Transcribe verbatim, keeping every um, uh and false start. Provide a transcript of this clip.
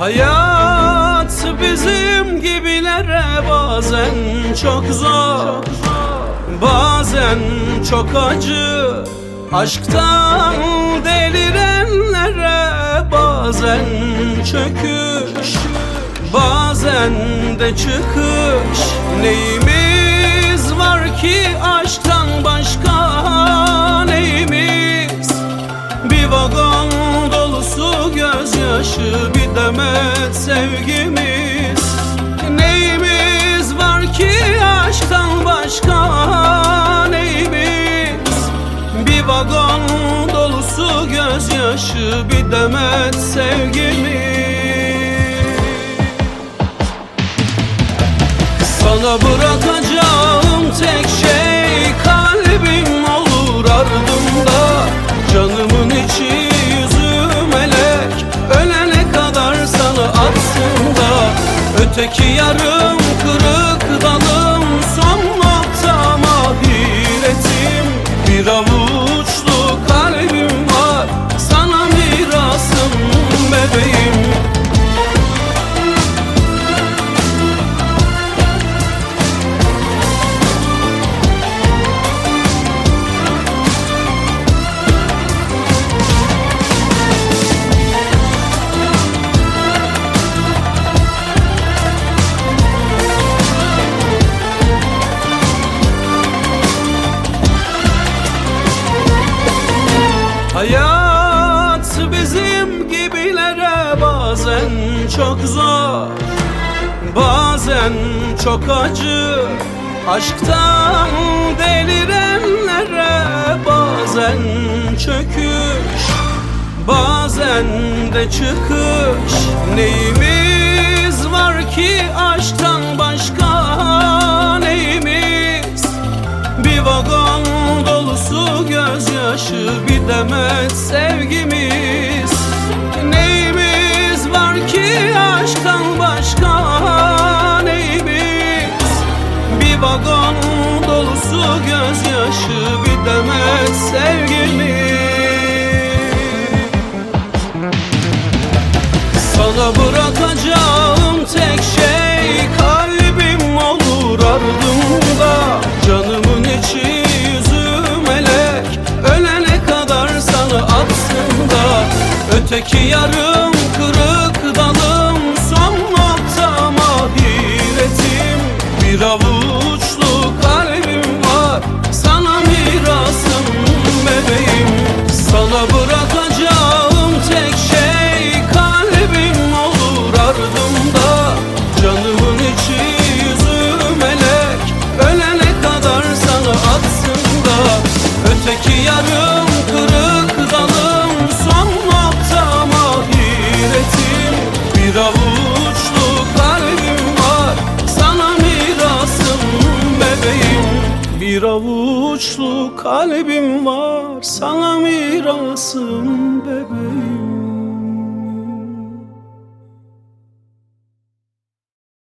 Hayat bizim gibilere bazen çok zor, bazen çok acı. Aşktan delirenlere bazen çöküş, bazen de çıkış. Neyimiz var ki aşktan başka, neyimiz? Bir vagon dolusu gözyaşı, bir demet sevgimiz. Neyimiz var ki aşktan başka, neyimiz? Bir vagon dolusu gözyaşı, bir demet sevgimiz. Sana bırakacağım tek şey kalbim olur ardımda. Canımın içi yüzü melek, ölene kadar sana atsında. Öteki yarım kırık dalım, son nokta mahiretim. Bir avuçlu kalbim var, sana mirasım bebeğim. Hayat bizim gibilere bazen çok zor, bazen çok acı. Aşktan delirenlere bazen çöküş, bazen de çıkış. Neyimiz var ki aşktan başka, neyimiz? Bir vagon dolusu gözyaşı, bir demet sevgimiz. Neyimiz var ki aşktan başka, neyimiz? Bir vagon dolusu gözyaşı, bir demet sevgimiz. Sana bırakacağım tek şey kalbim olur ardımda. Canımın içi yüzü melek, ölene kadar sana atsında. Öteki yarım kırık dalım, son nokta mahiretim. Bir avuçlu kalbim var, sana mirasım bebeğim. Sana bırakacağım tek şey kalbim olur ardımda. Canımın içi yüzü melek, ölene kadar sana atsında. Öteki yarım kırık dalım, son nokta mahiretim. Bir avuçlu kalbim var, sana mirasım bebeğim. Bir avuçlu kalbim var, sana mirasım bebeğim.